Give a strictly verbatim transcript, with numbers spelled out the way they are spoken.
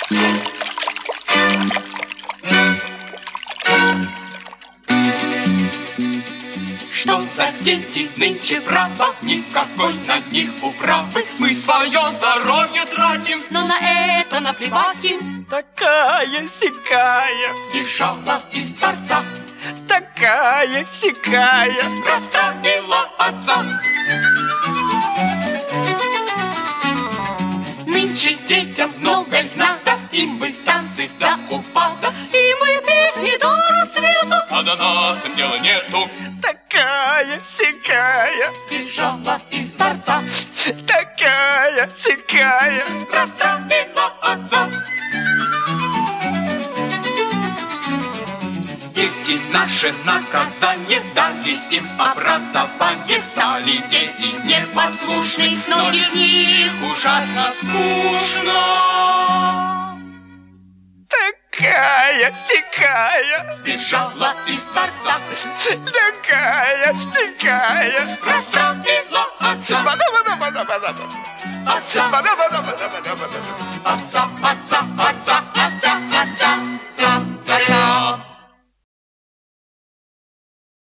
Что за дети нынче, право, никакой на них управы. Мы свое здоровье тратим, но на это наплевать им. Такая-сякая сбежала из дворца, такая-сякая расстроила отца. Нынче детям много надо, им бы танцы до упада, и мы песни до рассвета, а до нас им дела нету. Такая-сякая сбежала из дворца, такая-сякая расстроила отца. Дети наши наказание дали им образование, стали дети непослушны, но без них ужасно скучно. Такая-сякая сбежала из дворца, такая-сякая расстроила отца. Ба-да-ба-да-ба-да-ба-да. Отца. Ба-да-ба-да.